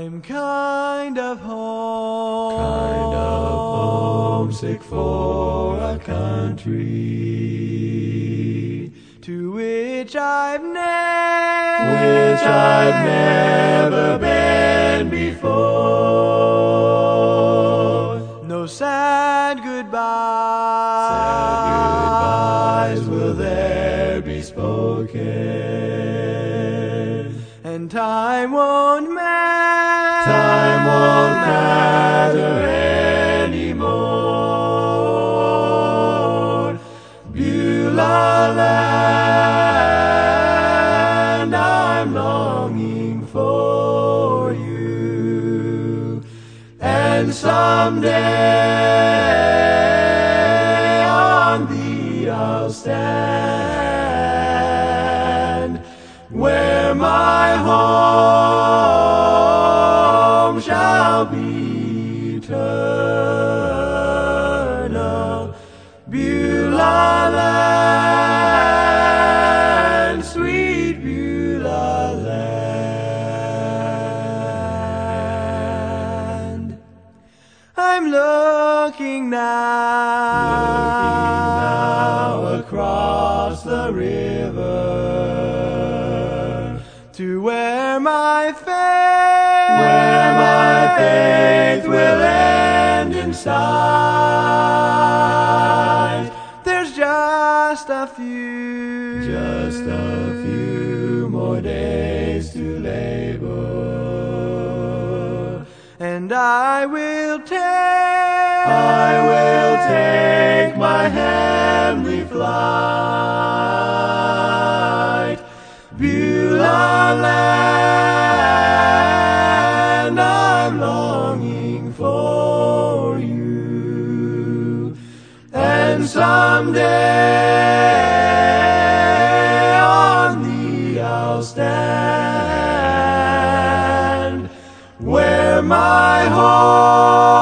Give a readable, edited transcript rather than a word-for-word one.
I'm kind of homesick for a country to which I've never been before. No sad goodbyes will there be spoken, and time won't matter anymore. Beulah land, I'm longing for you, and someday on thee I'll stand, where my home shall be eternal. Beulah land, sweet Beulah land. I'm looking now across the river to where my faith will end in sight. There's just a few more days to labor, and I will take my heavenly flight. Beulah land, I'm longing for you, and someday on thee I'll stand, where my home